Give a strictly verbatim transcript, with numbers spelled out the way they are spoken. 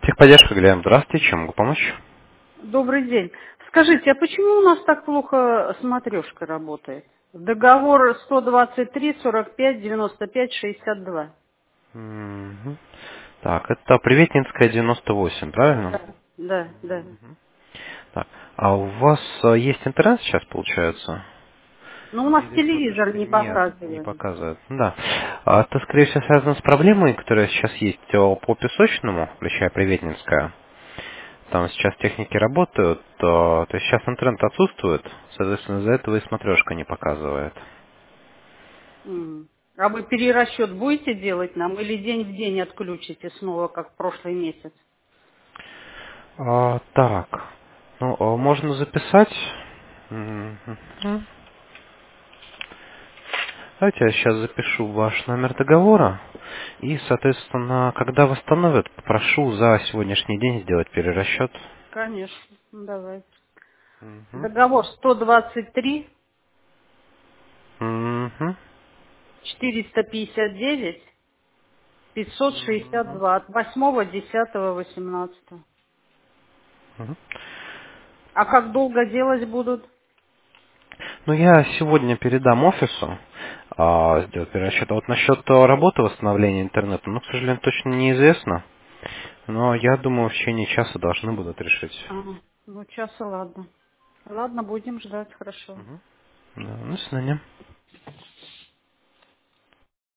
Техподдержка, Глеб, здравствуйте, чем могу помочь? Добрый день. Скажите, а почему у нас так плохо смотрешка работает? Договор сто двадцать три сорок пять девяносто пять шестьдесят два. Мгм. Так, это Приветнинская девяносто восемь, правильно? Да, да, да. Так, а у вас э, есть интернет сейчас, получается? Но у нас Или телевизор смотришь? не Нет, не показывает. показывает. Да. А это, скорее всего, связано с проблемой, которая сейчас есть э, по Песочному, включая Приветнинская. Там сейчас техники работают, э, то есть сейчас интернет отсутствует, соответственно, из-за этого и смотрешка не показывает. М. А вы перерасчет будете делать нам или день в день отключите снова, как в прошлый месяц? А, так, ну, а можно записать. Мгм. Давайте я сейчас запишу ваш номер договора. И, соответственно, когда восстановят, попрошу за сегодняшний день сделать перерасчет. Конечно, ну, давай. Мгм. Договор сто двадцать три Мгм. четыреста пятьдесят девять пятьсот шестьдесят Мгм. два от восьмого десятого восемнадцатого. Мгм. А как долго делать будут? Ну, я сегодня передам офису а, сделать перерасчет. А вот насчет э, работы восстановления интернета, ну, к сожалению, точно неизвестно. Но я думаю, в течение часа должны будут решить. Ага, ну часа ладно. Ладно, будем ждать, хорошо. Мгм. Да, ну, до свидания.